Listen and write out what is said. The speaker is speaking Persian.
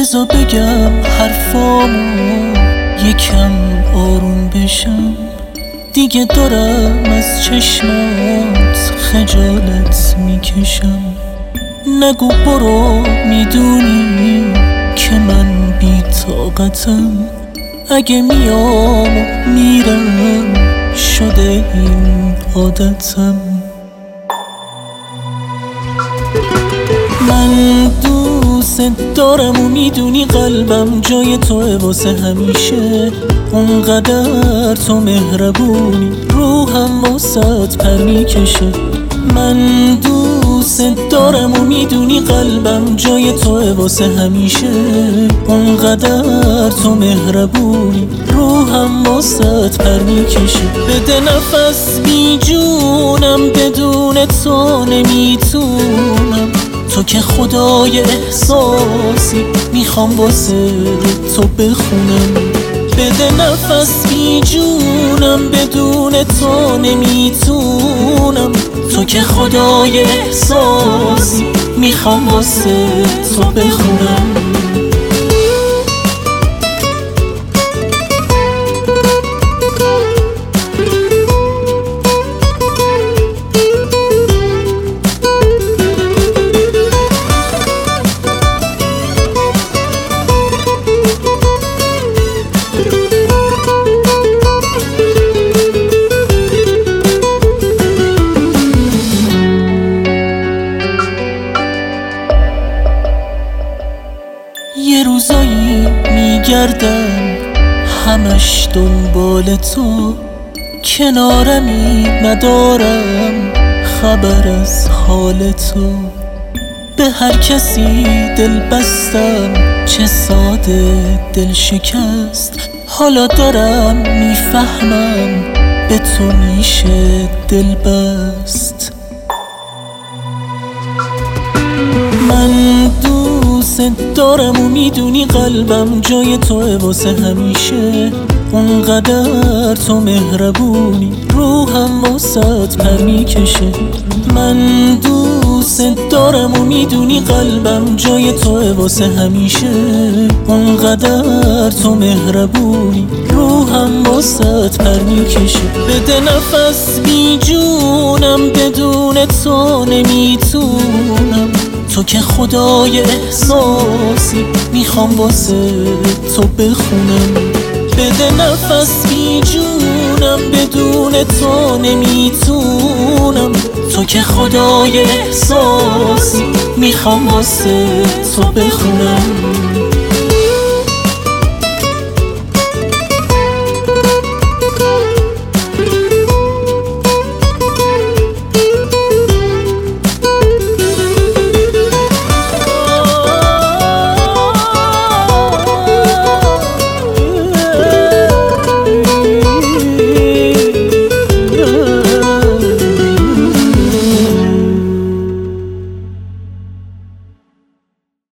بذار بگم حرفامو یکم آروم بشم. دیگه دارم از چشمات خجالت میکشم. نگو برو، میدونی که من بی طاقتم. اگه میام و میرم شده این عادتم. من دوست دارم و میدونی قلبم جای توه واسه همیشه. اونقدر تو مهربونی روحم واسط پر میکشه. من دوست دارم و میدونی قلبم جای توه واسه همیشه. اونقدر تو مهربونی روحم واسط پر میکشه. بده نفس بی جونم، بدون تو نمیتونم. تو که خدای احساسی، میخوام واسه تو بخونم. بده نفس بی جونم، بدون تو نمیتونم. تو که خدای احساسی، میخوام واسه تو بخونم. یه روزایی میگردم همش دنبال تو، کنارمی ندارم خبر از حال تو. به هر کسی دل بستم، چه ساده دل شکست. حالا دارم میفهمم به تو میشه دل بست. من دوست دارم و میدونی قلبم جای توه واسه همیشه. اونقدر تو مهربونی روحم واسط پر میکشه. من دوست دارم و میدونی قلبم جای توه واسه همیشه. اونقدر تو مهربونی روحم واسط پر میکشه. بده نفس بی جونم، بدون تو نمیتونم. تو که خدای احساسی، میخوام واسه تو بخونم. بده نفس بی جونم، بدون تو نمیتونم. تو که خدای احساسی، میخوام واسه تو بخونم.